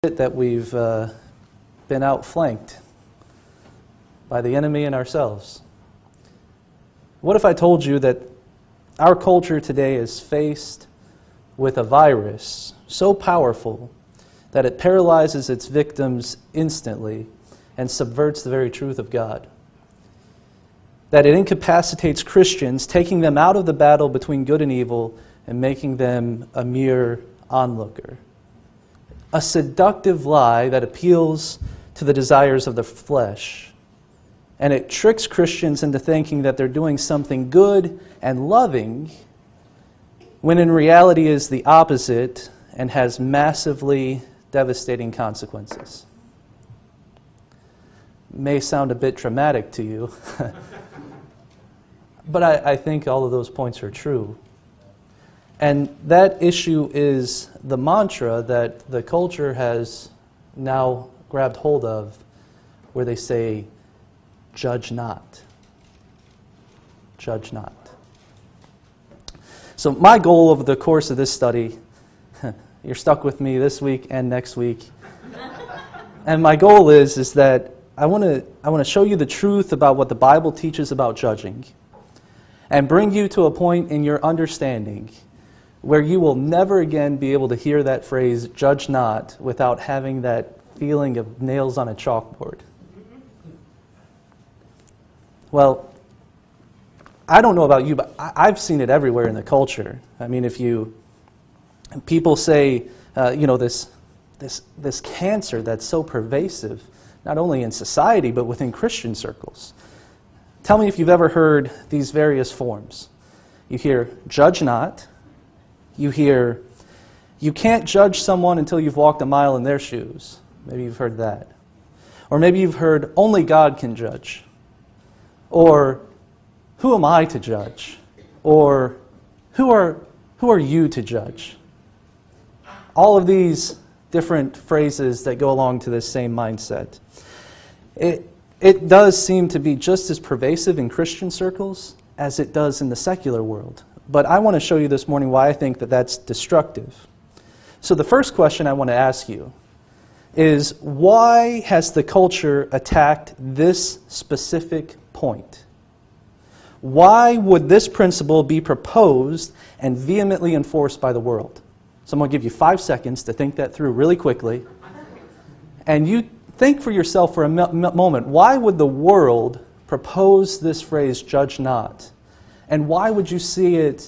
That we've been outflanked by the enemy and ourselves. What if I told you that our culture today is faced with a virus so powerful that it paralyzes its victims instantly and subverts the very truth of God? That it incapacitates Christians, taking them out of the battle between good and evil and making them a mere onlooker. A seductive lie that appeals to the desires of the flesh. And it tricks Christians into thinking that they're doing something good and loving, when in reality is the opposite and has massively devastating consequences. May sound a bit dramatic to you, but I think all of those points are true. And that issue is the mantra that the culture has now grabbed hold of, where they say, judge not. Judge not. So my goal over the course of this study, you're stuck with me this week and next week, and my goal is that I want to show you the truth about what the Bible teaches about judging, and bring you to a point in your understanding where you will never again be able to hear that phrase, judge not, without having that feeling of nails on a chalkboard. Well, I don't know about you, but I've seen it everywhere in the culture. I mean, people say, this cancer that's so pervasive, not only in society, but within Christian circles. Tell me if you've ever heard these various forms. You hear, judge not. You hear, you can't judge someone until you've walked a mile in their shoes. Maybe you've heard that. Or maybe you've heard, only God can judge. Or, who am I to judge? Or, who are you to judge? All of these different phrases that go along to this same mindset. It does seem to be just as pervasive in Christian circles as it does in the secular world. But I want to show you this morning why I think that that's destructive. So the first question I want to ask you is, why has the culture attacked this specific point? Why would this principle be proposed and vehemently enforced by the world? So I'm going to give you 5 seconds to think that through really quickly. And you think for yourself for a moment, why would the world propose this phrase, judge not? And why would you see it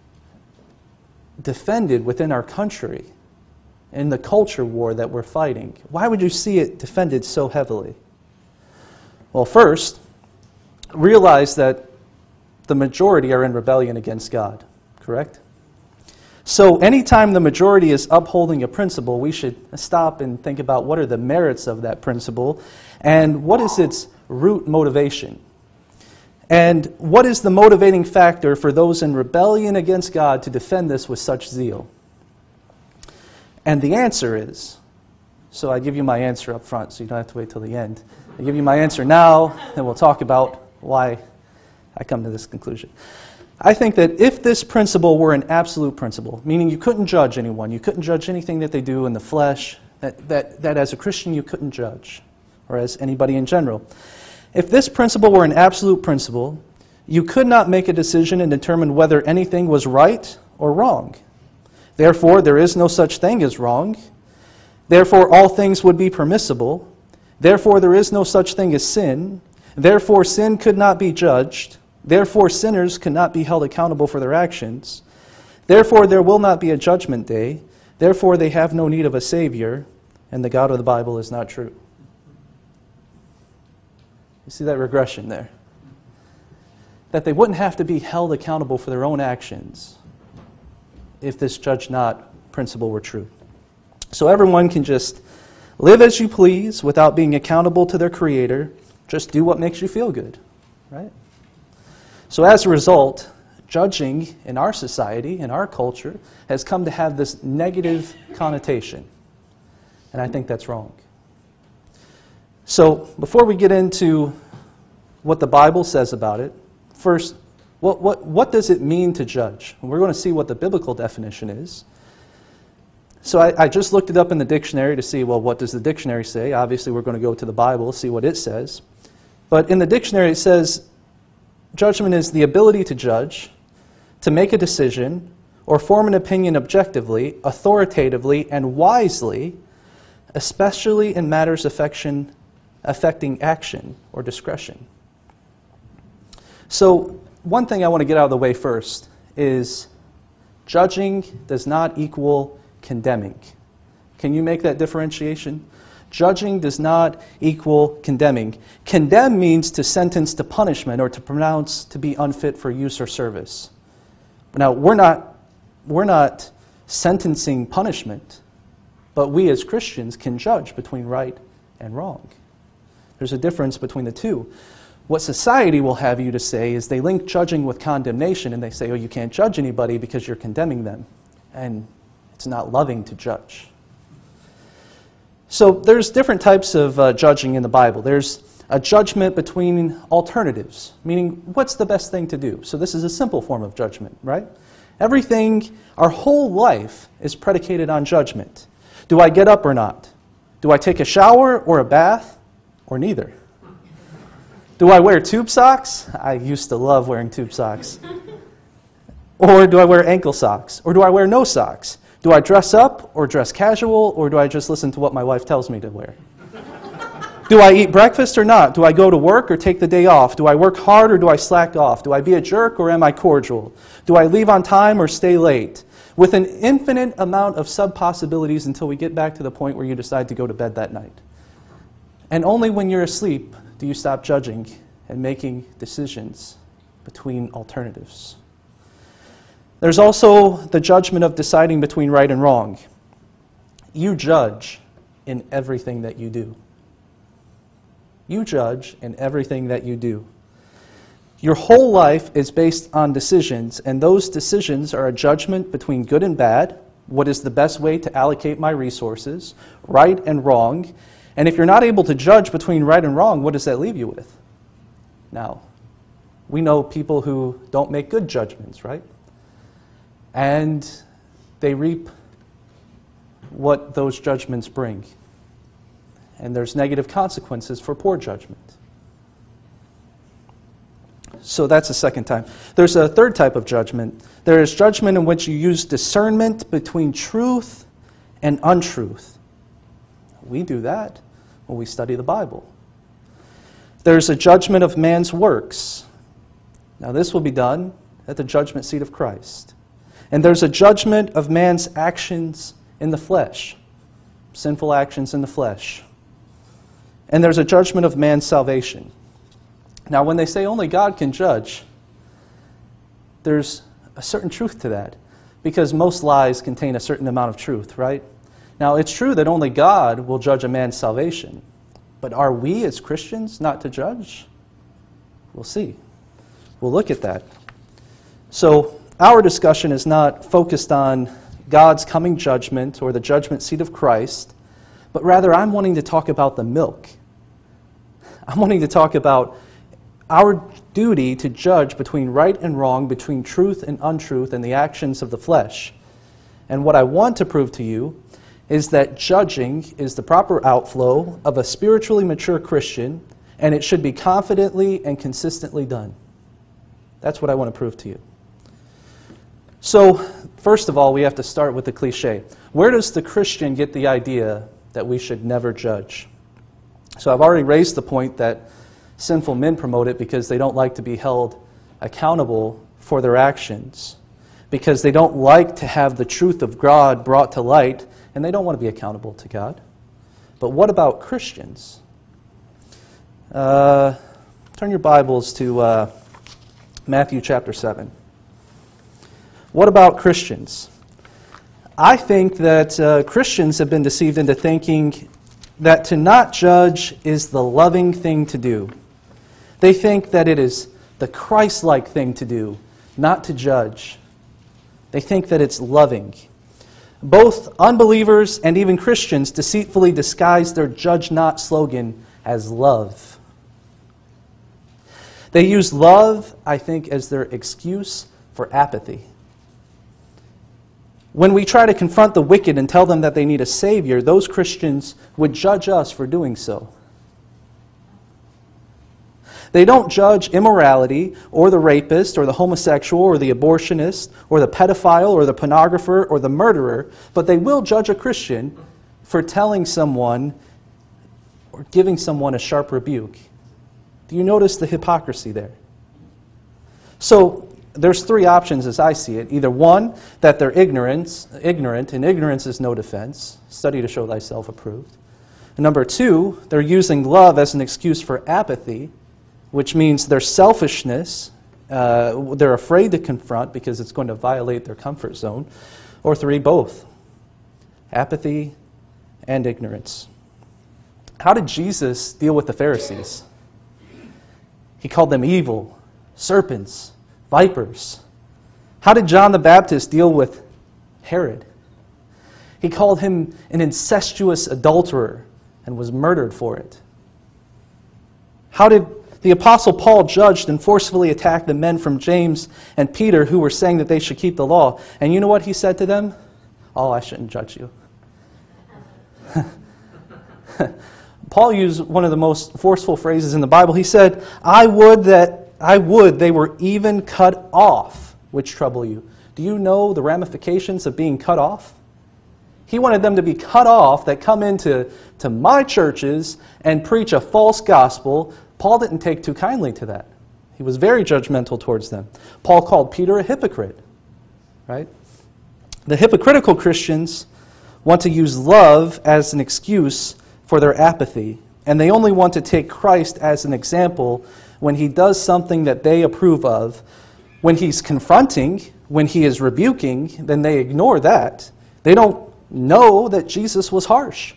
defended within our country in the culture war that we're fighting? Why would you see it defended so heavily? Well, first, realize that the majority are in rebellion against God, correct? So anytime the majority is upholding a principle, we should stop and think about what are the merits of that principle and what is its root motivation. And what is the motivating factor for those in rebellion against God to defend this with such zeal? And the answer is, so I give you my answer up front, so you don't have to wait till the end. I give you my answer now, and we'll talk about why I come to this conclusion. I think that if this principle were an absolute principle, meaning you couldn't judge anyone, you couldn't judge anything that they do in the flesh, that as a Christian you couldn't judge, or as anybody in general. If this principle were an absolute principle, you could not make a decision and determine whether anything was right or wrong. Therefore, there is no such thing as wrong. Therefore, all things would be permissible. Therefore, there is no such thing as sin. Therefore, sin could not be judged. Therefore, sinners cannot be held accountable for their actions. Therefore, there will not be a judgment day. Therefore, they have no need of a Savior, and the God of the Bible is not true. You see that regression there? That they wouldn't have to be held accountable for their own actions if this judge not principle were true. So everyone can just live as you please without being accountable to their Creator. Just do what makes you feel good, right? So as a result, judging in our society, in our culture, has come to have this negative connotation. And I think that's wrong. So before we get into what the Bible says about it, first, what does it mean to judge? And we're going to see what the biblical definition is. So I just looked it up in the dictionary to see, well, what does the dictionary say? Obviously, we're going to go to the Bible, see what it says. But in the dictionary, it says, judgment is the ability to judge, to make a decision, or form an opinion objectively, authoritatively, and wisely, especially in matters affecting action or discretion. So, one thing I want to get out of the way first is judging does not equal condemning. Can you make that differentiation? Judging does not equal condemning. Condemn means to sentence to punishment or to pronounce to be unfit for use or service. Now, we're not sentencing punishment, but we as Christians can judge between right and wrong. There's a difference between the two. What society will have you to say is they link judging with condemnation, and they say, oh, you can't judge anybody because you're condemning them. And it's not loving to judge. So there's different types of judging in the Bible. There's a judgment between alternatives, meaning what's the best thing to do. So this is a simple form of judgment, right? Everything, our whole life is predicated on judgment. Do I get up or not? Do I take a shower or a bath or neither? Do I wear tube socks? I used to love wearing tube socks. Or do I wear ankle socks? Or do I wear no socks? Do I dress up or dress casual, or do I just listen to what my wife tells me to wear? Do I eat breakfast or not? Do I go to work or take the day off? Do I work hard or do I slack off? Do I be a jerk or am I cordial? Do I leave on time or stay late? With an infinite amount of sub-possibilities until we get back to the point where you decide to go to bed that night. And only when you're asleep do you stop judging and making decisions between alternatives. There's also the judgment of deciding between right and wrong. You judge in everything that you do. You judge in everything that you do. Your whole life is based on decisions, and those decisions are a judgment between good and bad, what is the best way to allocate my resources, right and wrong. And if you're not able to judge between right and wrong, what does that leave you with? Now, we know people who don't make good judgments, right? And they reap what those judgments bring. And there's negative consequences for poor judgment. So that's the second time. There's a third type of judgment. There is judgment in which you use discernment between truth and untruth. We do that when we study the Bible. There's a judgment of man's works. Now this will be done at the judgment seat of Christ. And there's a judgment of man's actions in the flesh, sinful actions in the flesh. And there's a judgment of man's salvation. Now, when they say only God can judge, there's a certain truth to that, because most lies contain a certain amount of truth, right? Now, it's true that only God will judge a man's salvation, but are we as Christians not to judge? We'll see. We'll look at that. So, our discussion is not focused on God's coming judgment or the judgment seat of Christ, but rather I'm wanting to talk about the milk. I'm wanting to talk about our duty to judge between right and wrong, between truth and untruth, and the actions of the flesh. And what I want to prove to you is that judging is the proper outflow of a spiritually mature Christian, and it should be confidently and consistently done. That's what I want to prove to you. So, first of all, we have to start with the cliche. Where does the Christian get the idea that we should never judge? So I've already raised the point that sinful men promote it because they don't like to be held accountable for their actions, because they don't like to have the truth of God brought to light, and they don't want to be accountable to God. But what about Christians? Turn your Bibles to Matthew chapter 7. What about Christians? I think that Christians have been deceived into thinking that to not judge is the loving thing to do. They think that it is the Christ-like thing to do, not to judge. They think that it's loving. Both unbelievers and even Christians deceitfully disguise their judge not slogan as love. They use love, I think, as their excuse for apathy. When we try to confront the wicked and tell them that they need a Savior, those Christians would judge us for doing so. They don't judge immorality or the rapist or the homosexual or the abortionist or the pedophile or the pornographer or the murderer, but they will judge a Christian for telling someone or giving someone a sharp rebuke. Do you notice the hypocrisy there? So there's three options as I see it. Either one, that they're ignorant, and ignorance is no defense. Study to show thyself approved. And number two, they're using love as an excuse for apathy, which means their selfishness, they're afraid to confront because it's going to violate their comfort zone. Or three, both. Apathy and ignorance. How did Jesus deal with the Pharisees? He called them evil, serpents, vipers. How did John the Baptist deal with Herod? He called him an incestuous adulterer and was murdered for it. How did the Apostle Paul judged and forcefully attacked the men from James and Peter who were saying that they should keep the law? And you know what he said to them? Oh, I shouldn't judge you. Paul used one of the most forceful phrases in the Bible. He said, I would they were even cut off, which trouble you. Do you know the ramifications of being cut off? He wanted them to be cut off that come into my churches and preach a false gospel. Paul didn't take too kindly to that. He was very judgmental towards them. Paul called Peter a hypocrite. Right? The hypocritical Christians want to use love as an excuse for their apathy, and they only want to take Christ as an example when he does something that they approve of. When he's confronting, when he is rebuking, then they ignore that. They don't know that Jesus was harsh.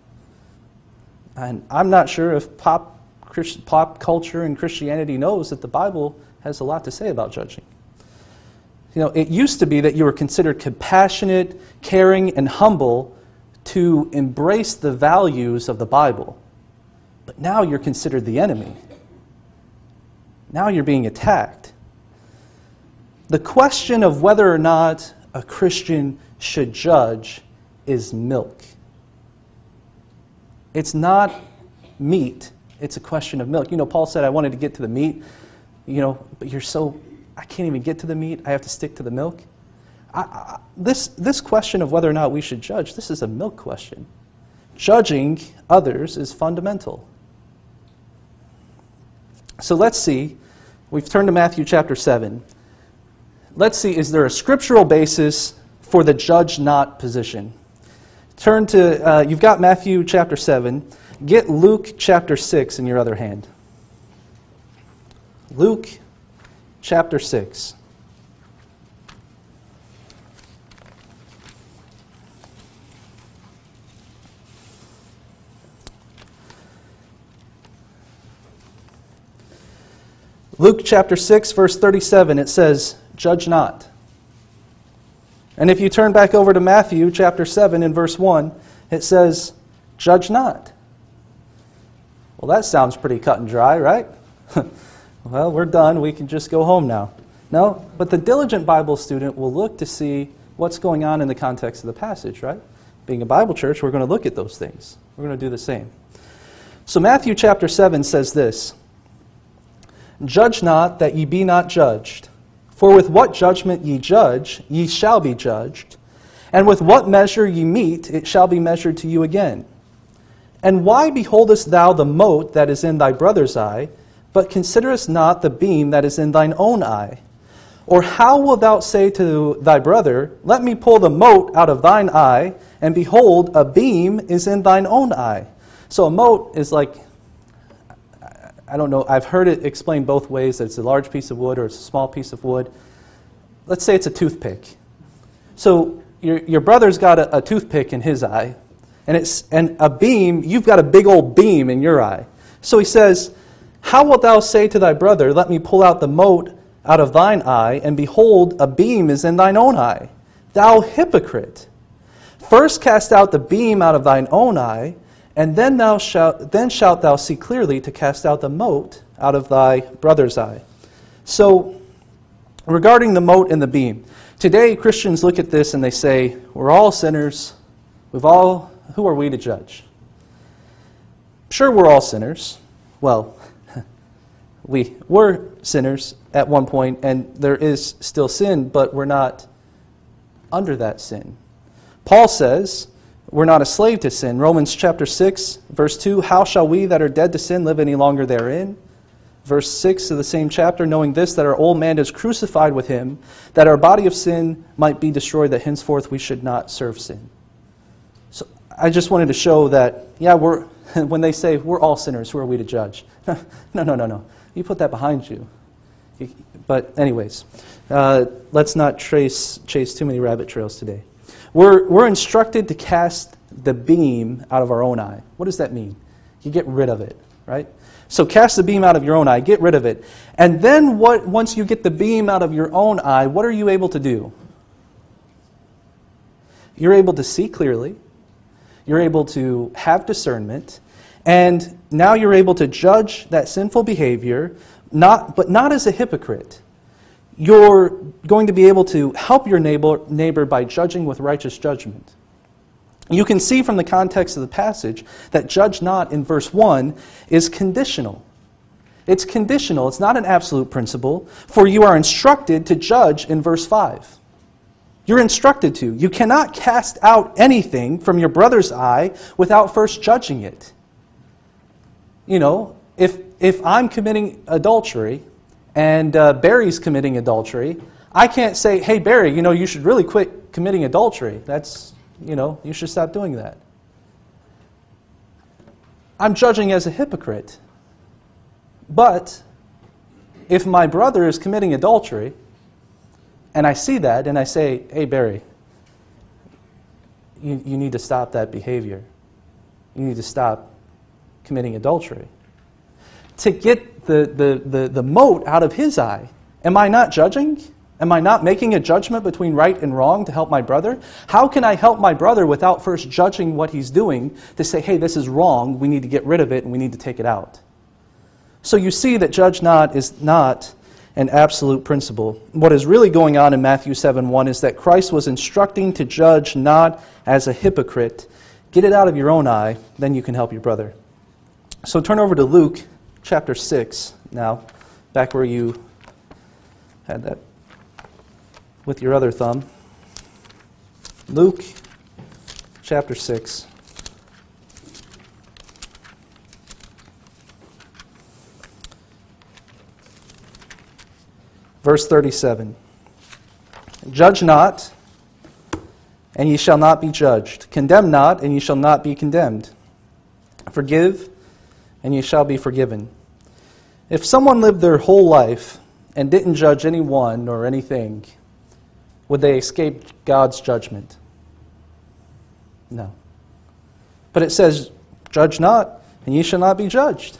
And I'm not sure if pop culture and Christianity knows that the Bible has a lot to say about judging. You know, it used to be that you were considered compassionate, caring, and humble to embrace the values of the Bible. But now you're considered the enemy. Now you're being attacked. The question of whether or not a Christian should judge is milk. It's not meat. It's a question of milk. You know, Paul said, I wanted to get to the meat, but I can't even get to the meat. I have to stick to the milk. This question of whether or not we should judge, this is a milk question. Judging others is fundamental. So let's see. We've turned to Matthew chapter 7. Let's see, is there a scriptural basis for the judge not position? Turn to, you've got Matthew chapter 7. Get Luke chapter 6 in your other hand. Luke chapter 6. Luke chapter 6, verse 37, it says, judge not. And if you turn back over to Matthew chapter 7 in verse 1, it says, judge not. Well, that sounds pretty cut and dry, right? Well, we're done. We can just go home now. No, but the diligent Bible student will look to see what's going on in the context of the passage, right? Being a Bible church, we're going to look at those things. We're going to do the same. So Matthew chapter 7 says this, judge not that ye be not judged. For with what judgment ye judge, ye shall be judged. And with what measure ye mete, it shall be measured to you again. And why beholdest thou the mote that is in thy brother's eye, but considerest not the beam that is in thine own eye? Or how wilt thou say to thy brother, let me pull the mote out of thine eye, and behold, a beam is in thine own eye? So a mote is like, I don't know, I've heard it explained both ways, that it's a large piece of wood or it's a small piece of wood. Let's say it's a toothpick. So your brother's got a toothpick in his eye, and a beam, you've got a big old beam in your eye. So he says, how wilt thou say to thy brother, let me pull out the mote out of thine eye, and behold, a beam is in thine own eye? Thou hypocrite! First cast out the beam out of thine own eye, and then shalt thou see clearly to cast out the mote out of thy brother's eye. So, regarding the mote and the beam, Today, Christians look at this and they say, we're all sinners. Who are we to judge? Sure, we're all sinners. Well, we were sinners at one point, and there is still sin, but we're not under that sin. Paul says we're not a slave to sin. Romans chapter 6, verse 2, how shall we that are dead to sin live any longer therein? Verse 6 of the same chapter, knowing this, that our old man is crucified with him, that our body of sin might be destroyed, that henceforth we should not serve sin. So I just wanted to show that, when they say we're all sinners, who are we to judge? No. You put that behind you. But anyways, let's not chase too many rabbit trails today. We're instructed to cast the beam out of our own eye. What does that mean? You get rid of it, right? So cast the beam out of your own eye, get rid of it. And then once you get the beam out of your own eye, what are you able to do? You're able to see clearly. You're able to have discernment. And now you're able to judge that sinful behavior, but not as a hypocrite. You're going to be able to help your neighbor by judging with righteous judgment. You can see from the context of the passage that judge not in verse 1 is conditional. It's conditional. It's not an absolute principle, for you are instructed to judge in verse 5. You're instructed to. You cannot cast out anything from your brother's eye without first judging it. You know, if I'm committing adultery and Barry's committing adultery, I can't say, hey Barry, you should really quit committing adultery. You should stop doing that. I'm judging as a hypocrite. But if my brother is committing adultery, and I see that, and I say, hey Barry, you need to stop that behavior. You need to stop committing adultery. To get the mote out of his eye, am I not judging? Am I not making a judgment between right and wrong to help my brother? How can I help my brother without first judging what he's doing to say, hey, this is wrong, we need to get rid of it, and we need to take it out? So you see that judge not is not an absolute principle. What is really going on in Matthew 7:1 is that Christ was instructing to judge not as a hypocrite. Get it out of your own eye, then you can help your brother. So turn over to Luke chapter 6 now, back where you had that with your other thumb. Luke chapter 6. Verse 37. Judge not, and ye shall not be judged. Condemn not, and ye shall not be condemned. Forgive, and ye shall be forgiven. If someone lived their whole life and didn't judge anyone or anything, would they escape God's judgment? No. But it says, judge not, and ye shall not be judged.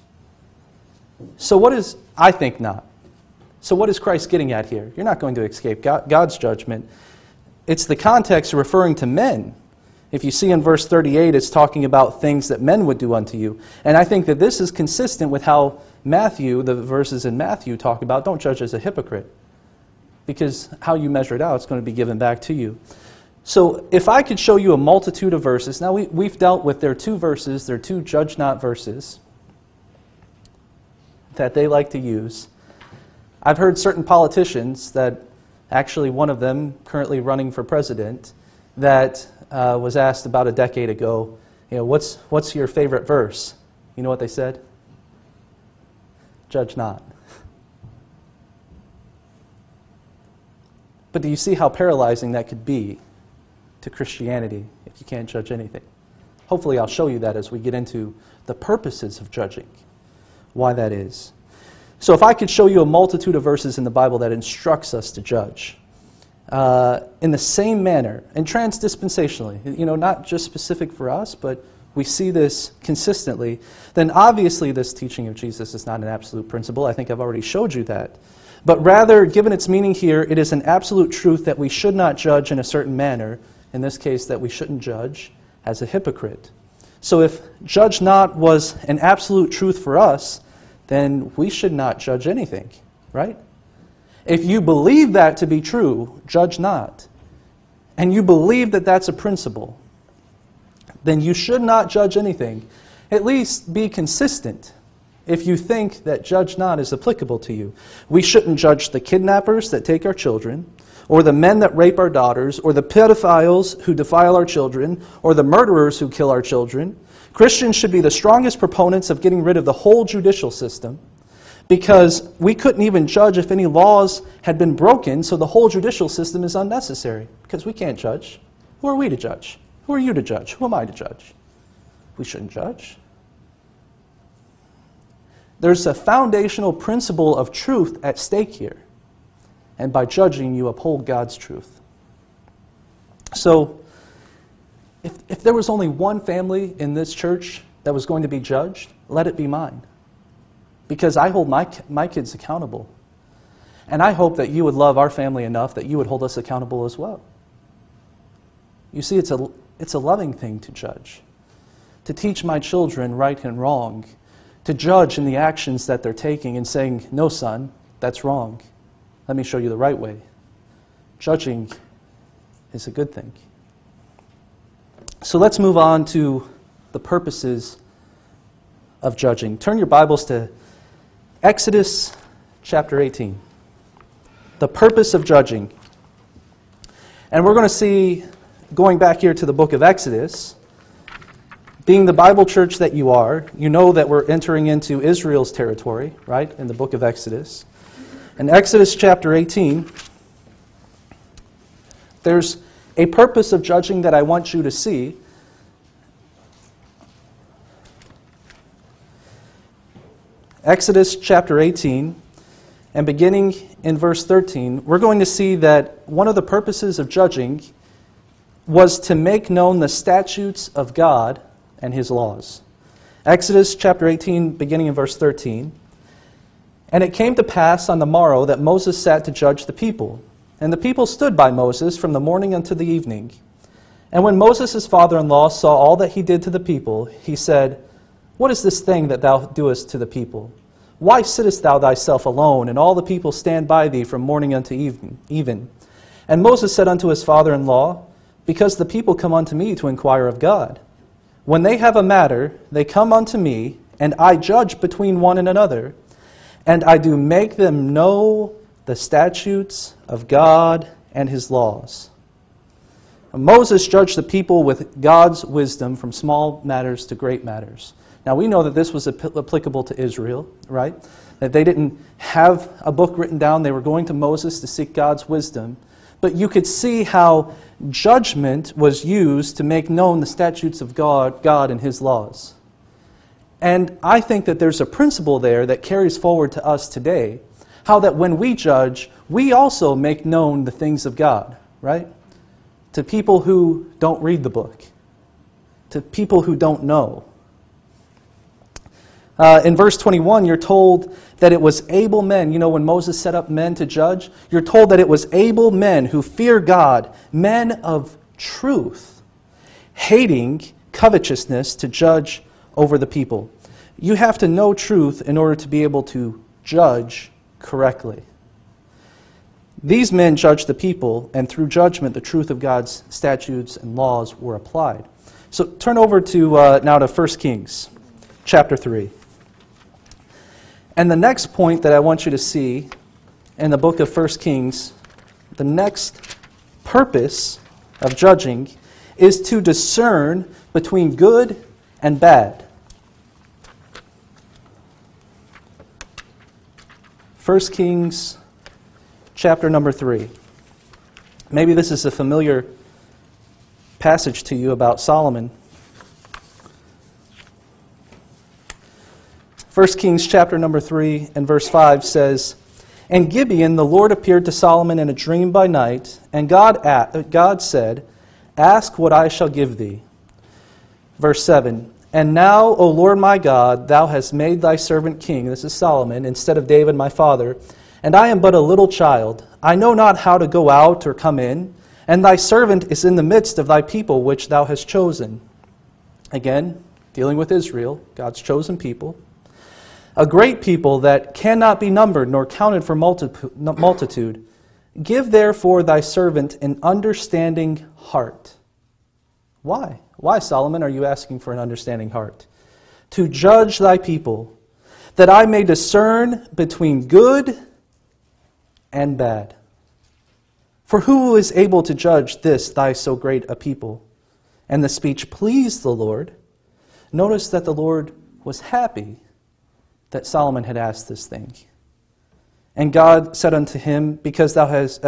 So I think not. So what is Christ getting at here? You're not going to escape God's judgment. It's the context referring to men. If you see in verse 38, it's talking about things that men would do unto you. And I think that this is consistent with how the verses in Matthew talk about don't judge as a hypocrite. Because how you measure it out, it's going to be given back to you. So if I could show you a multitude of verses, now we've dealt with there are two judge not verses that they like to use. I've heard certain politicians that, actually one of them currently running for president, that was asked about a decade ago, what's your favorite verse? You know what they said? Judge not. But do you see how paralyzing that could be to Christianity if you can't judge anything? Hopefully I'll show you that as we get into the purposes of judging, why that is. So if I could show you a multitude of verses in the Bible that instructs us to judge in the same manner, and transdispensationally, not just specific for us, but we see this consistently, then obviously this teaching of Jesus is not an absolute principle. I think I've already showed you that. But rather, given its meaning here, it is an absolute truth that we should not judge in a certain manner, in this case that we shouldn't judge as a hypocrite. So if judge not was an absolute truth for us, then we should not judge anything, right? If you believe that to be true, judge not, and you believe that that's a principle, then you should not judge anything. At least be consistent if you think that judge not is applicable to you. We shouldn't judge the kidnappers that take our children, or the men that rape our daughters, or the pedophiles who defile our children, or the murderers who kill our children. Christians should be the strongest proponents of getting rid of the whole judicial system, because we couldn't even judge if any laws had been broken, so the whole judicial system is unnecessary, because we can't judge. Who are we to judge? Who are you to judge? Who am I to judge? We shouldn't judge. There's a foundational principle of truth at stake here, and by judging, you uphold God's truth. So, if there was only one family in this church that was going to be judged, let it be mine. Because I hold my kids accountable. And I hope that you would love our family enough that you would hold us accountable as well. You see, it's a loving thing to judge. To teach my children right and wrong. To judge in the actions that they're taking and saying, no, son, that's wrong. Let me show you the right way. Judging is a good thing. So let's move on to the purposes of judging. Turn your Bibles to Exodus chapter 18. The purpose of judging. And we're going to see, going back here to the book of Exodus, being the Bible church that you are, you know that we're entering into Israel's territory, right, in the book of Exodus. In Exodus chapter 18, there's a purpose of judging that I want you to see. Exodus chapter 18, and beginning in verse 13, we're going to see that one of the purposes of judging was to make known the statutes of God and His laws. Exodus chapter 18, beginning in verse 13. And it came to pass on the morrow that Moses sat to judge the people. And the people stood by Moses from the morning unto the evening. And when Moses his father-in-law saw all that he did to the people, he said, What is this thing that thou doest to the people? Why sittest thou thyself alone, and all the people stand by thee from morning unto even? And Moses said unto his father-in-law, Because the people come unto me to inquire of God. When they have a matter, they come unto me, and I judge between one and another, and I do make them know the statutes of God and His laws. Moses judged the people with God's wisdom from small matters to great matters. Now we know that this was applicable to Israel, right? That they didn't have a book written down. They were going to Moses to seek God's wisdom. But you could see how judgment was used to make known the statutes of God and His laws. And I think that there's a principle there that carries forward to us today. How that when we judge, we also make known the things of God, right? To people who don't read the book. To people who don't know. In verse 21, you're told that it was able men. You know, when Moses set up men to judge, you're told that it was able men who fear God, men of truth, hating covetousness to judge over the people. You have to know truth in order to be able to judge correctly. These men judged the people, and through judgment, the truth of God's statutes and laws were applied. So turn over to now to 1 Kings, chapter 3. And the next point that I want you to see in the book of 1 Kings, the next purpose of judging is to discern between good and bad. 1 Kings chapter number 3. Maybe this is a familiar passage to you about Solomon. 1 Kings chapter number 3 and verse 5 says, And Gibeon the Lord appeared to Solomon in a dream by night, and God said, Ask what I shall give thee. Verse 7, And now, O Lord my God, thou hast made thy servant king, this is Solomon, instead of David my father, and I am but a little child. I know not how to go out or come in, and thy servant is in the midst of thy people which thou hast chosen. Again, dealing with Israel, God's chosen people. a great people that cannot be numbered nor counted for multitude. Give therefore thy servant an understanding heart. Why? Why, Solomon, are you asking for an understanding heart? To judge thy people, that I may discern between good and bad. For who is able to judge this thy so great a people? And the speech pleased the Lord. Notice that the Lord was happy that Solomon had asked this thing. And God said unto him, because thou hast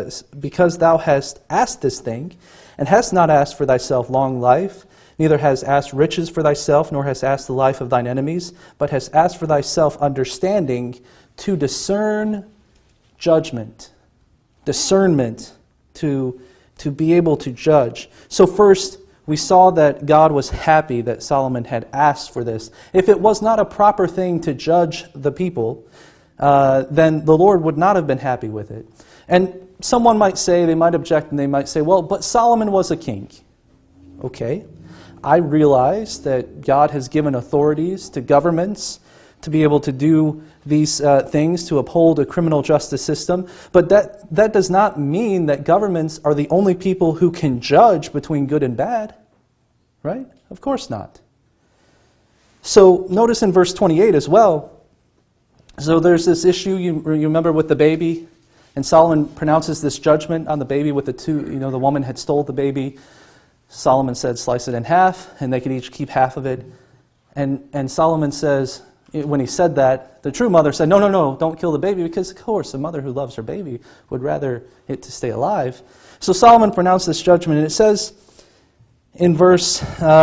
asked this thing, and hast not asked for thyself long life, neither hast asked riches for thyself, nor hast asked the life of thine enemies, but hast asked for thyself understanding to discern judgment. Discernment to be able to judge. So first, we saw that God was happy that Solomon had asked for this. If it was not a proper thing to judge the people, then the Lord would not have been happy with it. And someone might say, they might object, and they might say, well, but Solomon was a king. Okay, I realize that God has given authorities to governments to be able to do these things, to uphold a criminal justice system, but that does not mean that governments are the only people who can judge between good and bad, right? Of course not. So notice in verse 28 as well, so there's this issue, you remember with the baby, and Solomon pronounces this judgment on the baby with the woman had stole the baby. Solomon said, slice it in half, and they could each keep half of it. And Solomon says, when he said that, the true mother said, no, don't kill the baby, because of course a mother who loves her baby would rather it to stay alive. So Solomon pronounced this judgment, and it says in verse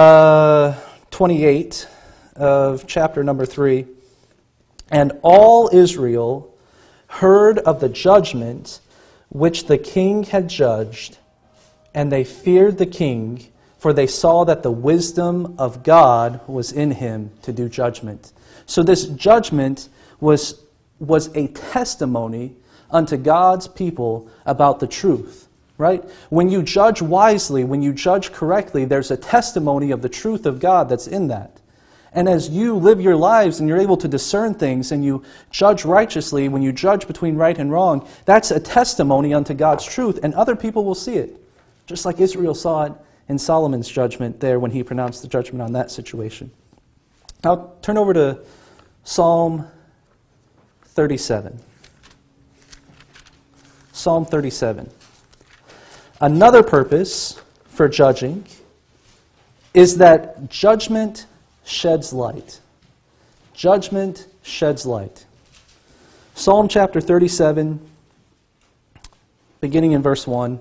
28 of chapter number 3, and all Israel heard of the judgment which the king had judged, and they feared the king, for they saw that the wisdom of God was in him to do judgment. So this judgment was a testimony unto God's people about the truth, right? When you judge wisely, when you judge correctly, there's a testimony of the truth of God that's in that. And as you live your lives and you're able to discern things and you judge righteously, when you judge between right and wrong, that's a testimony unto God's truth, and other people will see it. Just like Israel saw it in Solomon's judgment there when he pronounced the judgment on that situation. Now turn over to Psalm 37. Psalm 37. Another purpose for judging is that judgment sheds light. Judgment sheds light. Psalm chapter 37, beginning in verse 1.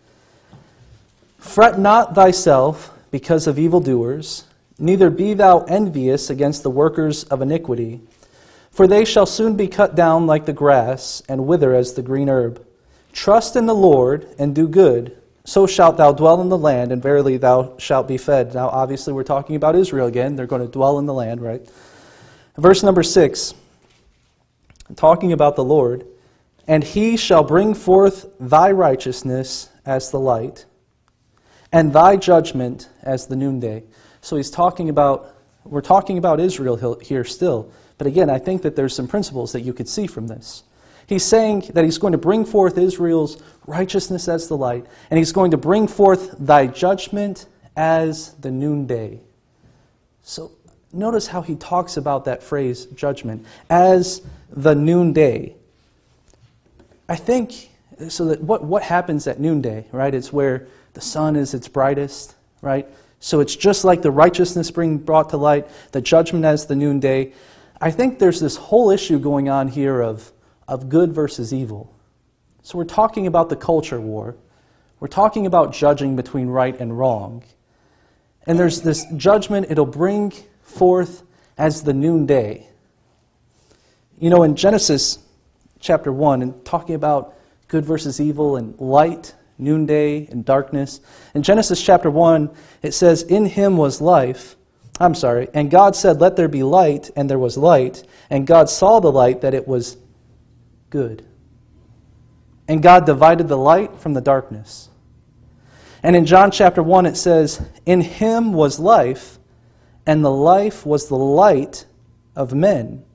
Fret not thyself because of evildoers, neither be thou envious against the workers of iniquity. For they shall soon be cut down like the grass, and wither as the green herb. Trust in the Lord, and do good. So shalt thou dwell in the land, and verily thou shalt be fed. Now obviously we're talking about Israel again. They're going to dwell in the land, right? Verse number 6, talking about the Lord. And he shall bring forth thy righteousness as the light, and thy judgment as the noonday. So we're talking about Israel here still. But again, I think that there's some principles that you could see from this. He's saying that he's going to bring forth Israel's righteousness as the light, and he's going to bring forth thy judgment as the noonday. So notice how he talks about that phrase, judgment, as the noonday. I think, so that what happens at noonday, right? It's where the sun is its brightest, right? So it's just like the righteousness being brought to light, the judgment as the noonday. I think there's this whole issue going on here of good versus evil. So we're talking about the culture war. We're talking about judging between right and wrong. And there's this judgment it'll bring forth as the noonday. You know, in Genesis chapter 1, and talking about good versus evil and light, noonday, and darkness. In Genesis chapter 1, it says, in him was life. And God said, let there be light, and there was light. And God saw the light, that it was good. And God divided the light from the darkness. And in John chapter 1, it says, in him was life, and the life was the light of men.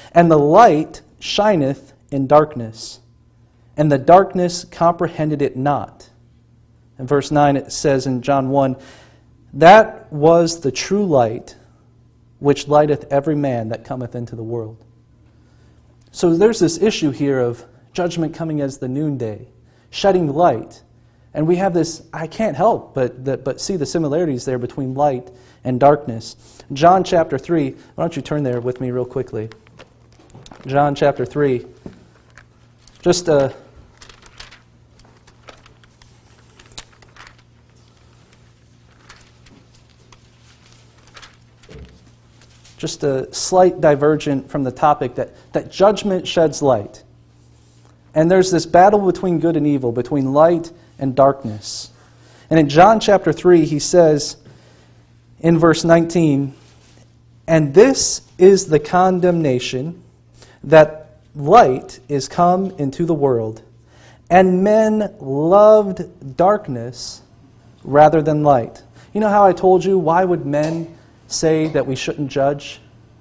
And the light shineth in darkness, and the darkness comprehended it not. In verse 9 it says in John 1, that was the true light, which lighteth every man that cometh into the world. So there's this issue here of judgment coming as the noonday, shedding light. And we have this, I can't help but see the similarities there between light and darkness. John chapter 3, why don't you turn there with me real quickly. John chapter 3. Just a slight divergent from the topic that judgment sheds light. And there's this battle between good and evil, between light and darkness. And in John chapter 3, he says in verse 19, and this is the condemnation, that light is come into the world, and men loved darkness rather than light. You know how I told you, why would men say that we shouldn't judge?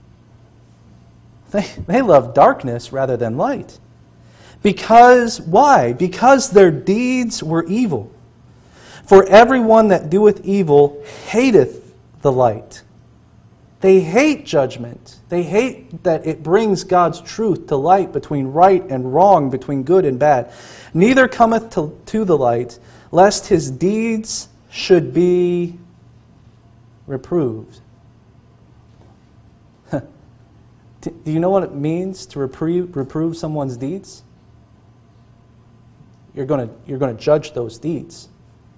They love darkness rather than light. Because, why? Because their deeds were evil. For everyone that doeth evil hateth the light. They hate judgment. They hate that it brings God's truth to light between right and wrong, between good and bad. Neither cometh to the light, lest his deeds should be reproved. Do you know what it means to reprove someone's deeds? You're going to judge those deeds.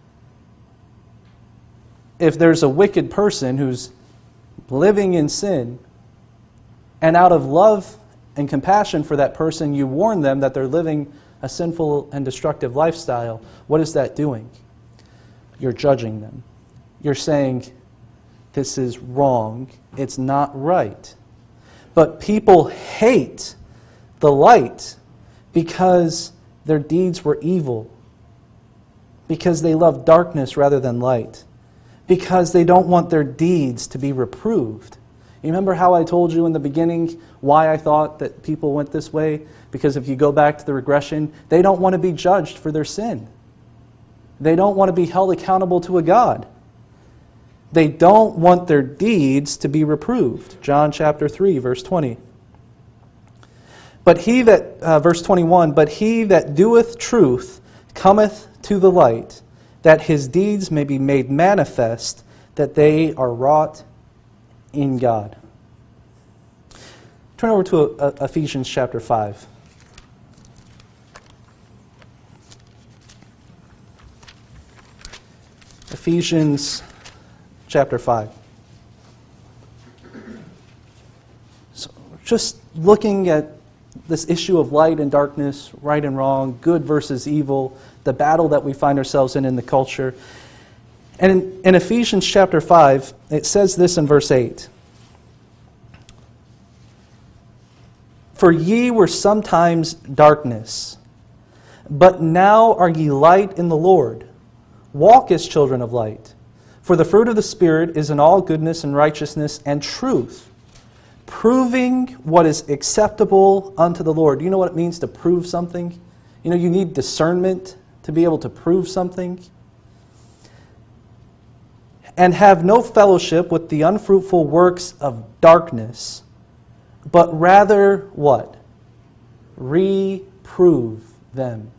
If there's a wicked person who's living in sin, and out of love and compassion for that person, you warn them that they're living a sinful and destructive lifestyle, what is that doing? You're judging them. You're saying, this is wrong, it's not right. But people hate the light because their deeds were evil, because they love darkness rather than light, because they don't want their deeds to be reproved. You remember how I told you in the beginning why I thought that people went this way? Because if you go back to the regression, they don't want to be judged for their sin. They don't want to be held accountable to a God. They don't want their deeds to be reproved. John chapter 3, verse 20. But he that, verse 21, but he that doeth truth cometh to the light, that his deeds may be made manifest, that they are wrought in God. Turn over to Ephesians chapter 5. Ephesians chapter 5. So just looking at this issue of light and darkness, right and wrong, good versus evil, the battle that we find ourselves in the culture. And in Ephesians chapter 5, it says this in verse 8. For ye were sometimes darkness, but now are ye light in the Lord. Walk as children of light. For the fruit of the Spirit is in all goodness and righteousness and truth, proving what is acceptable unto the Lord. Do you know what it means to prove something? You know, you need discernment to be able to prove something. And have no fellowship with the unfruitful works of darkness, but rather what? Reprove them.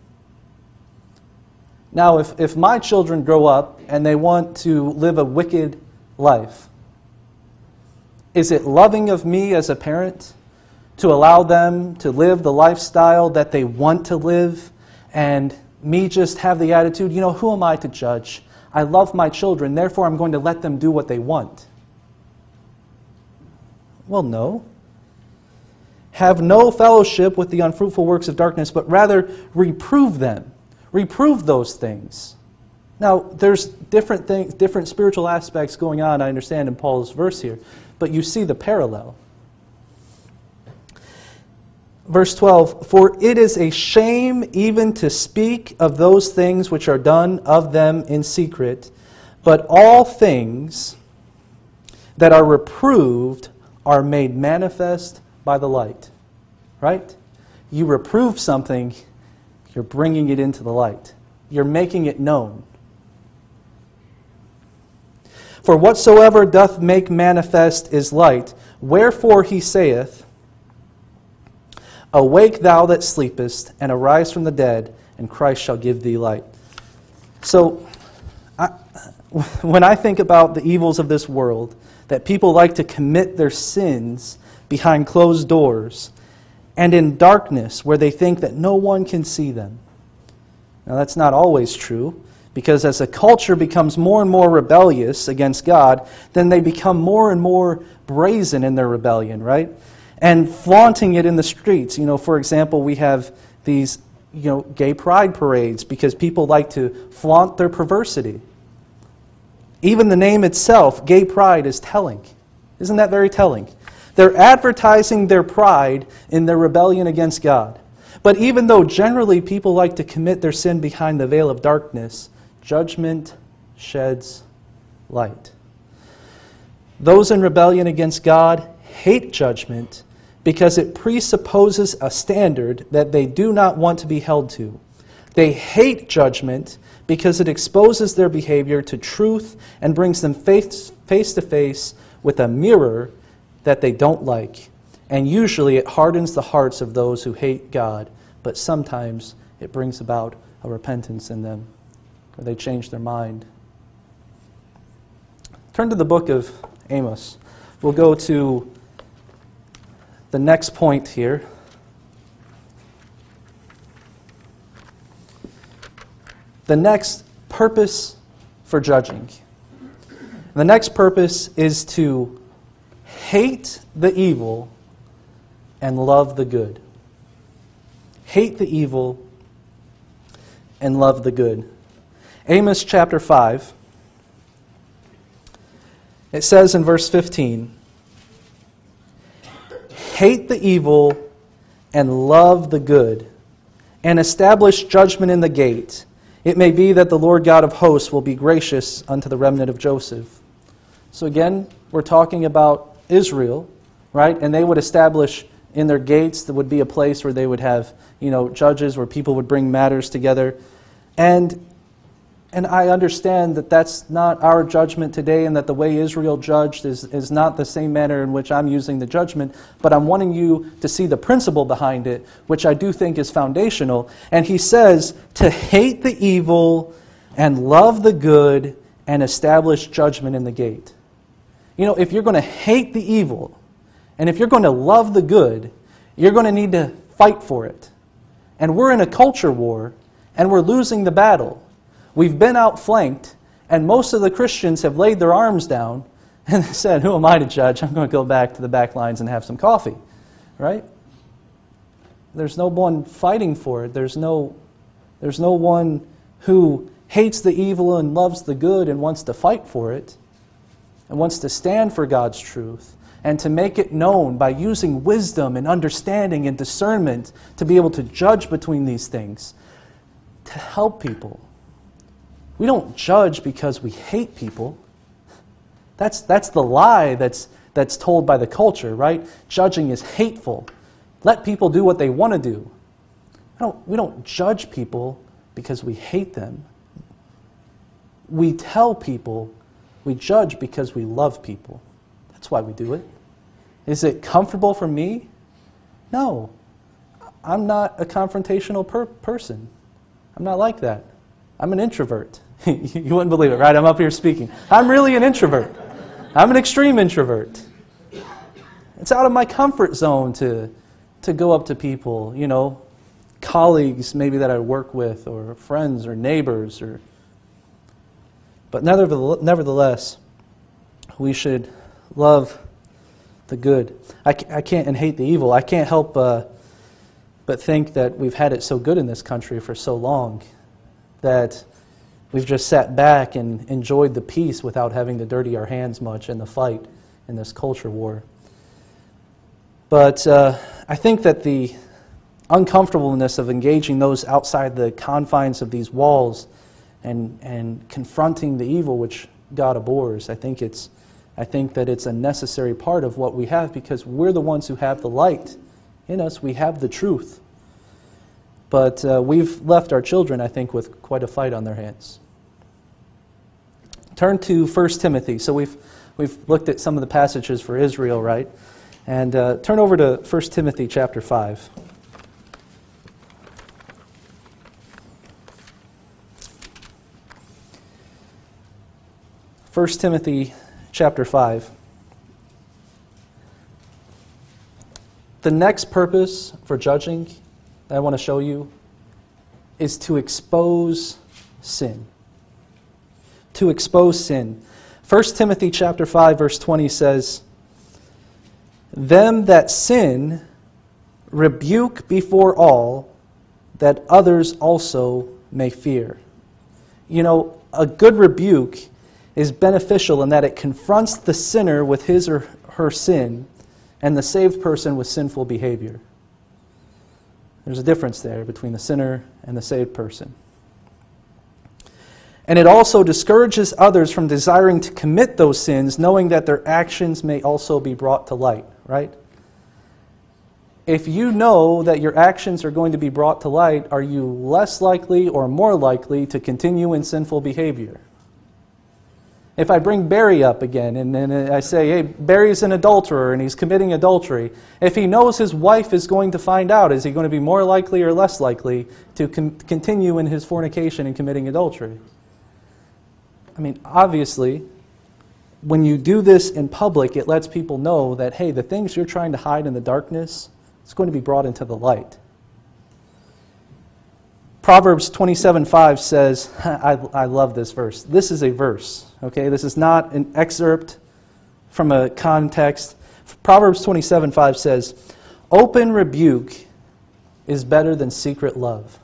Now, if my children grow up and they want to live a wicked life, is it loving of me as a parent to allow them to live the lifestyle that they want to live, and me just have the attitude, you know, who am I to judge? I love my children, therefore I'm going to let them do what they want. Well, no. Have no fellowship with the unfruitful works of darkness, but rather reprove them. Reprove those things. Now, there's different things, different spiritual aspects going on, I understand, in Paul's verse here, but you see the parallel. Verse 12, for it is a shame even to speak of those things which are done of them in secret, but all things that are reproved are made manifest by the light. right? You reprove something, you're bringing it into the light. You're making it known. For whatsoever doth make manifest is light. Wherefore he saith, Awake thou that sleepest, and arise from the dead, and Christ shall give thee light. So, when I think about the evils of this world, that people like to commit their sins behind closed doors, and in darkness where they think that no one can see them. Now that's not always true, because as a culture becomes more and more rebellious against God, then they become more and more brazen in their rebellion, right? And flaunting it in the streets. For example, we have these, gay pride parades because people like to flaunt their perversity. Even the name itself, gay pride, is telling. Isn't that very telling? They're advertising their pride in their rebellion against God. But even though generally people like to commit their sin behind the veil of darkness, judgment sheds light. Those in rebellion against God hate judgment because it presupposes a standard that they do not want to be held to. They hate judgment because it exposes their behavior to truth and brings them face to face with a mirror that they don't like. And usually it hardens the hearts of those who hate God, but sometimes it brings about a repentance in them, or they change their mind. Turn to the book of Amos. We'll go to the next point here. The next purpose for judging. The next purpose is to hate the evil and love the good. Hate the evil and love the good. Amos chapter 5. It says in verse 15, Hate the evil and love the good, and establish judgment in the gate. It may be that the Lord God of hosts will be gracious unto the remnant of Joseph. So again, we're talking about Israel, right? And they would establish in their gates, there would be a place where they would have, judges, where people would bring matters together. And I understand that that's not our judgment today, and that the way Israel judged is not the same manner in which I'm using the judgment, but I'm wanting you to see the principle behind it, which I do think is foundational. And he says to hate the evil and love the good and establish judgment in the gate. If you're going to hate the evil, and if you're going to love the good, you're going to need to fight for it. And we're in a culture war, and we're losing the battle. We've been outflanked, and most of the Christians have laid their arms down and said, who am I to judge? I'm going to go back to the back lines and have some coffee. Right? There's no one fighting for it. There's no one who hates the evil and loves the good and wants to fight for it and wants to stand for God's truth and to make it known by using wisdom and understanding and discernment to be able to judge between these things, to help people. We don't judge because we hate people. That's the lie that's told by the culture, right? Judging is hateful. Let people do what they want to do. We don't judge people because we hate them. We tell people we judge because we love people. That's why we do it. Is it comfortable for me? No. I'm not a confrontational person. I'm not like that. I'm an introvert. You wouldn't believe it, right? I'm up here speaking. I'm really an introvert. I'm an extreme introvert. It's out of my comfort zone to go up to people, colleagues maybe that I work with, or friends or neighbors. But nevertheless, we should love the good. I can't and hate the evil. I can't help but think that we've had it so good in this country for so long that we've just sat back and enjoyed the peace without having to dirty our hands much in the fight in this culture war. But I think that the uncomfortableness of engaging those outside the confines of these walls and confronting the evil which God abhors, I think that it's a necessary part of what we have, because we're the ones who have the light in us. We have the truth. But we've left our children, I think, with quite a fight on their hands. Turn to 1 Timothy. So we've looked at some of the passages for Israel, right? And turn over to 1 Timothy chapter 5. 1 Timothy chapter 5. The next purpose for judging that I want to show you is to expose sin. To expose sin. 1 Timothy chapter 5 verse 20 says, "Them that sin rebuke before all, that others also may fear." You know, a good rebuke is beneficial in that it confronts the sinner with his or her sin and the saved person with sinful behavior. There's a difference there between the sinner and the saved person. And it also discourages others from desiring to commit those sins, knowing that their actions may also be brought to light, right? If you know that your actions are going to be brought to light, are you less likely or more likely to continue in sinful behavior? If I bring Barry up again and then I say, hey, Barry's an adulterer and he's committing adultery, if he knows his wife is going to find out, is he going to be more likely or less likely to continue in his fornication and committing adultery? I mean, obviously, when you do this in public, it lets people know that, hey, the things you're trying to hide in the darkness, it's going to be brought into the light. Proverbs 27:5 says, I love this verse. This is a verse, okay? This is not an excerpt from a context. Proverbs 27:5 says, "Open rebuke is better than secret love."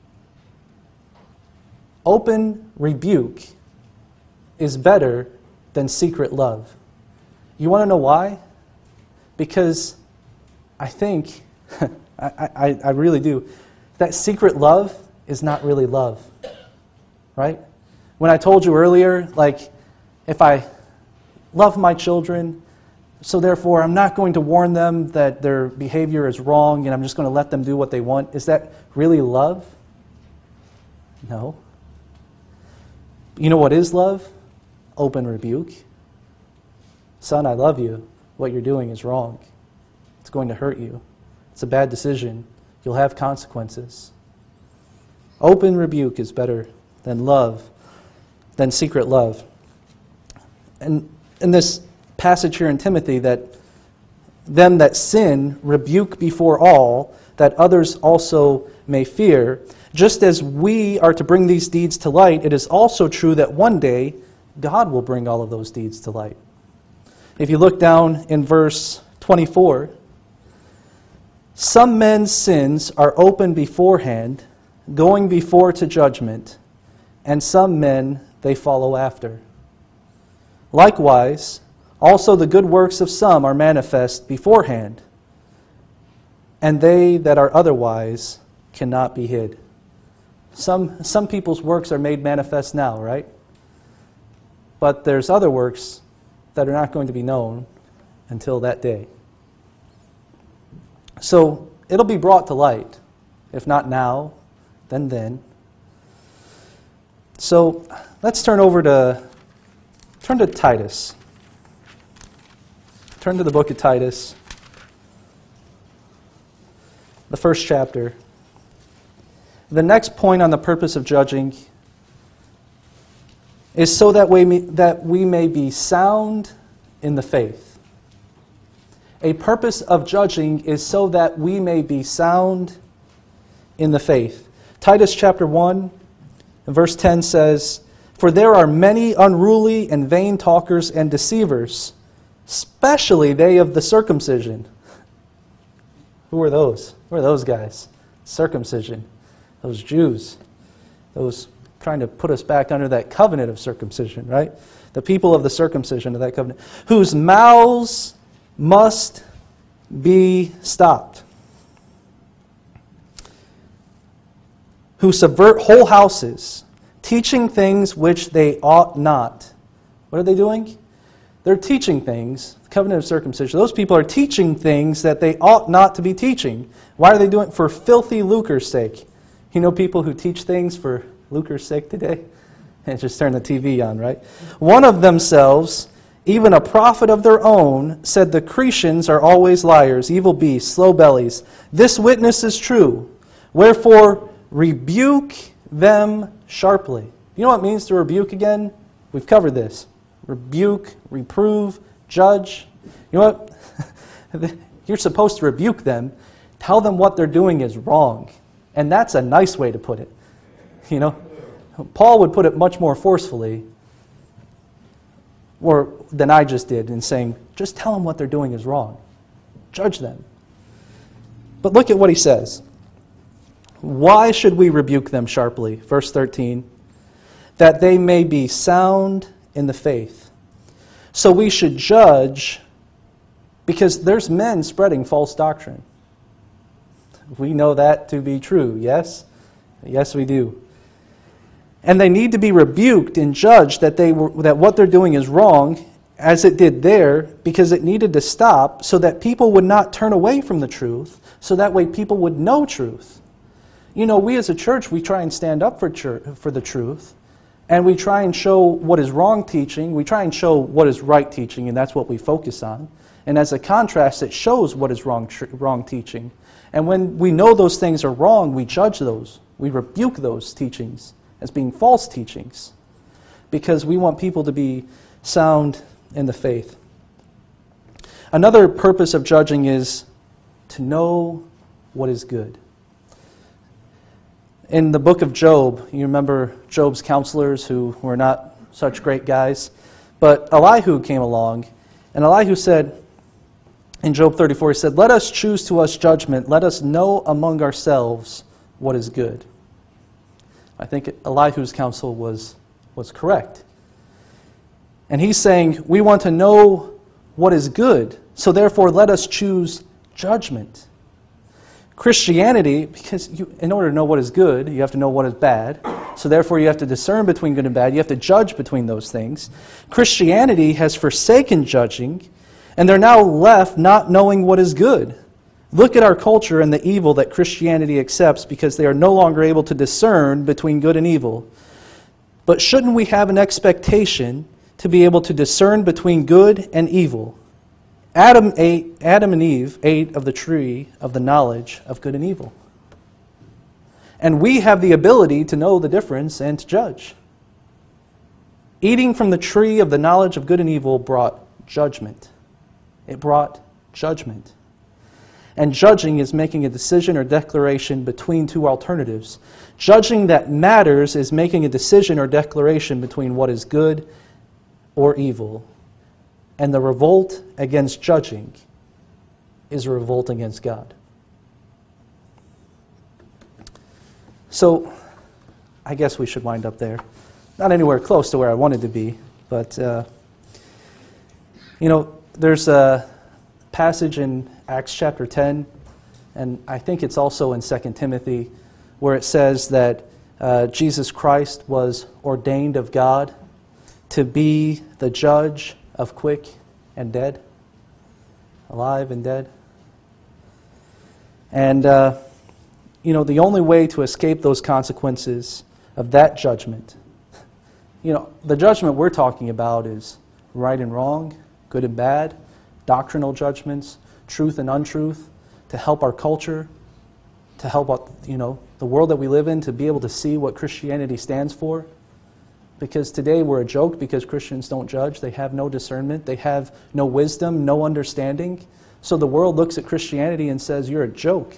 Open rebuke is better than secret love. You want to know why? Because I think, I really do, that secret love is not really love, right? When I told you earlier, like, if I love my children, so therefore I'm not going to warn them that their behavior is wrong and I'm just going to let them do what they want, is that really love? No. You know what is love? Open rebuke. Son, I love you. What you're doing is wrong. It's going to hurt you. It's a bad decision. You'll have consequences. Open rebuke is better than love, than secret love. And in this passage here in Timothy, that them that sin rebuke before all, that others also may fear. Just as we are to bring these deeds to light, it is also true that one day God will bring all of those deeds to light. If you look down in verse 24, "Some men's sins are open beforehand, going before to judgment, and some men they follow after. Likewise, also the good works of some are manifest beforehand, and they that are otherwise cannot be hid." Some people's works are made manifest now, right? But there's other works that are not going to be known until that day. So it'll be brought to light, if not now, then. So let's turn to Titus. Turn to the book of Titus, the first chapter. The next point on the purpose of judging is so that we may be sound in the faith. A purpose of judging is so that we may be sound in the faith. Titus chapter 1, verse 10 says, "For there are many unruly and vain talkers and deceivers, especially they of the circumcision." Who are those? Who are those guys? Circumcision. Those Jews. Those trying to put us back under that covenant of circumcision, right? The people of the circumcision of that covenant. "Whose mouths must be stopped. Who subvert whole houses, teaching things which they ought not." What are they doing? They're teaching things, Covenant of circumcision. Those people are teaching things that they ought not to be teaching. Why are they doing it? For filthy lucre's sake. You know people who teach things for lucre's sake today? And just turn the TV on, right? One of themselves, even a prophet of their own, said the Cretians are always liars, evil beasts, slow bellies. This witness is true. Wherefore, rebuke them sharply. You know what it means to rebuke again? We've covered this. Rebuke, reprove, judge. You know what? You're supposed to rebuke them. Tell them what they're doing is wrong. And that's a nice way to put it. You know? Paul would put it much more forcefully than I just did in saying, just tell them what they're doing is wrong. Judge them. But look at what he says. Why should we rebuke them sharply? Verse 13. That they may be sound in the faith. So we should judge because there's men spreading false doctrine. We know that to be true, yes? Yes, we do. And they need to be rebuked and judged that what they're doing is wrong, as it did there, because it needed to stop so that people would not turn away from the truth, so that way people would know truth. You know, we as a church, we try and stand up for the truth, and we try and show what is wrong teaching, we try and show what is right teaching, and that's what we focus on. And as a contrast, it shows what is wrong teaching. And when we know those things are wrong, we judge those. We rebuke those teachings as being false teachings, because we want people to be sound in the faith. Another purpose of judging is to know what is good. In the book of Job, you remember Job's counselors who were not such great guys, but Elihu came along, and Elihu said, in Job 34, he said, "Let us choose to us judgment, let us know among ourselves what is good." I think Elihu's counsel was correct. And he's saying, we want to know what is good, so therefore let us choose judgment. Christianity, because in order to know what is good, you have to know what is bad. So therefore you have to discern between good and bad. You have to judge between those things. Christianity has forsaken judging, and they're now left not knowing what is good. Look at our culture and the evil that Christianity accepts because they are no longer able to discern between good and evil. But shouldn't we have an expectation to be able to discern between good and evil? Adam and Eve ate of the tree of the knowledge of good and evil. And we have the ability to know the difference and to judge. Eating from the tree of the knowledge of good and evil brought judgment. It brought judgment. And judging is making a decision or declaration between two alternatives. Judging that matters is making a decision or declaration between what is good or evil. And the revolt against judging is a revolt against God. So, I guess we should wind up there. Not anywhere close to where I wanted to be, but, there's a passage in Acts chapter 10, and I think it's also in 2 Timothy, where it says that Jesus Christ was ordained of God to be the judge of quick and dead, alive and dead. And, the only way to escape those consequences of that judgment, the judgment we're talking about is right and wrong, good and bad, doctrinal judgments, truth and untruth, to help our culture, to help the world that we live in, to be able to see what Christianity stands for. Because today we're a joke because Christians don't judge. They have no discernment. They have no wisdom, no understanding. So the world looks at Christianity and says, you're a joke.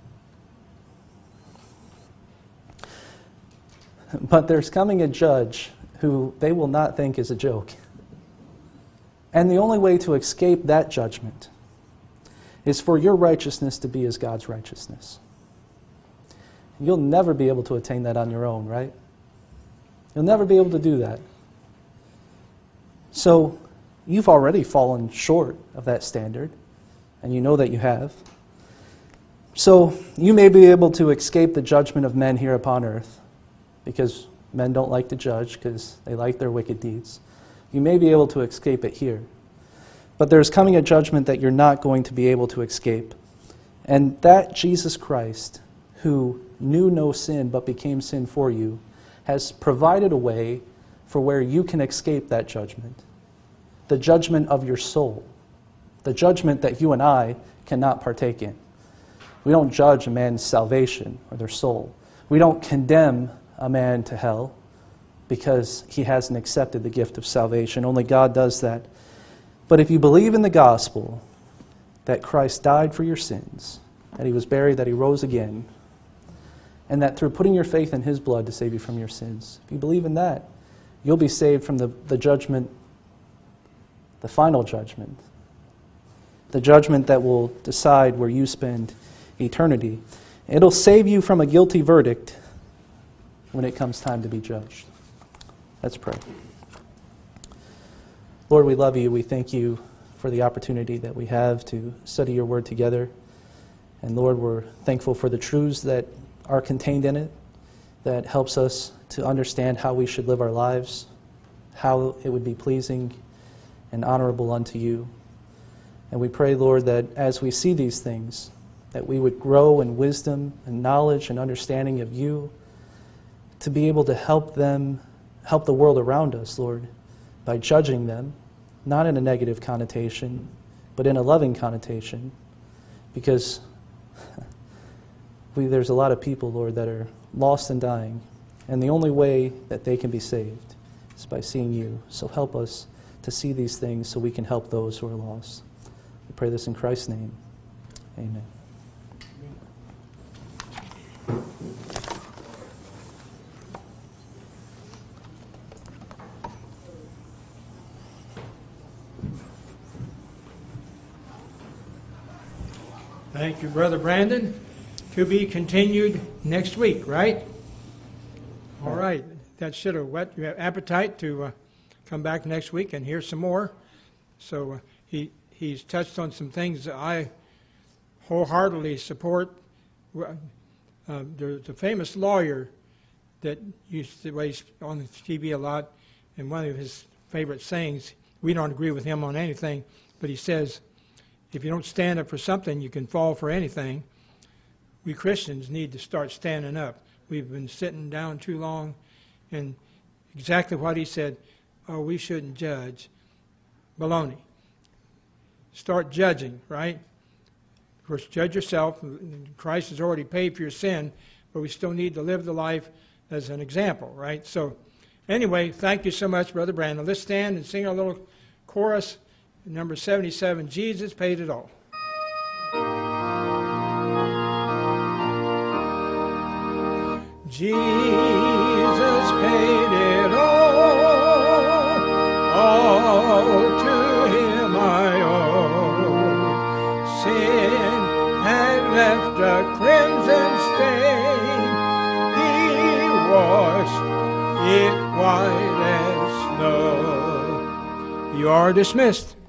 But there's coming a judge who they will not think is a joke. And the only way to escape that judgment is for your righteousness to be as God's righteousness. You'll never be able to attain that on your own, right? You'll never be able to do that. So, you've already fallen short of that standard, and you know that you have. So, you may be able to escape the judgment of men here upon earth, because men don't like to judge because they like their wicked deeds. You may be able to escape it here. But there's coming a judgment that you're not going to be able to escape. And that Jesus Christ, who knew no sin but became sin for you, has provided a way for where you can escape that judgment. The judgment of your soul. The judgment that you and I cannot partake in. We don't judge a man's salvation or their soul. We don't condemn a man to hell because he hasn't accepted the gift of salvation. Only God does that. But if you believe in the gospel, that Christ died for your sins, that he was buried, that he rose again, and that through putting your faith in his blood to save you from your sins, if you believe in that, you'll be saved from the judgment, the final judgment, the judgment that will decide where you spend eternity. It'll save you from a guilty verdict when it comes time to be judged. Let's pray. Lord, we love you. We thank you for the opportunity that we have to study your word together. And Lord, we're thankful for the truths that are contained in it, that helps us to understand how we should live our lives, how it would be pleasing and honorable unto you. And we pray, Lord, that as we see these things, that we would grow in wisdom and knowledge and understanding of you, to be able to help the world around us, Lord, by judging them, not in a negative connotation, but in a loving connotation. Because there's a lot of people, Lord, that are lost and dying, and the only way that they can be saved is by seeing you. So help us to see these things so we can help those who are lost. We pray this in Christ's name. Amen. Thank you, Brother Brandon. To be continued next week, right? All right. That should have whet your appetite to come back next week and hear some more. So he's touched on some things that I wholeheartedly support. There's a famous lawyer that used to raise on the TV a lot, and one of his favorite sayings, we don't agree with him on anything, but he says, if you don't stand up for something, you can fall for anything. We Christians need to start standing up. We've been sitting down too long, and exactly what he said, oh, we shouldn't judge. Baloney. Start judging, right? Of course, judge yourself. Christ has already paid for your sin, but we still need to live the life as an example, right? So anyway, thank you so much, Brother Brandon. Let's stand and sing our little chorus, number 77, Jesus Paid It All. Jesus paid it all to him I owe. Sin had left a crimson stain, he washed it white as snow. You are dismissed.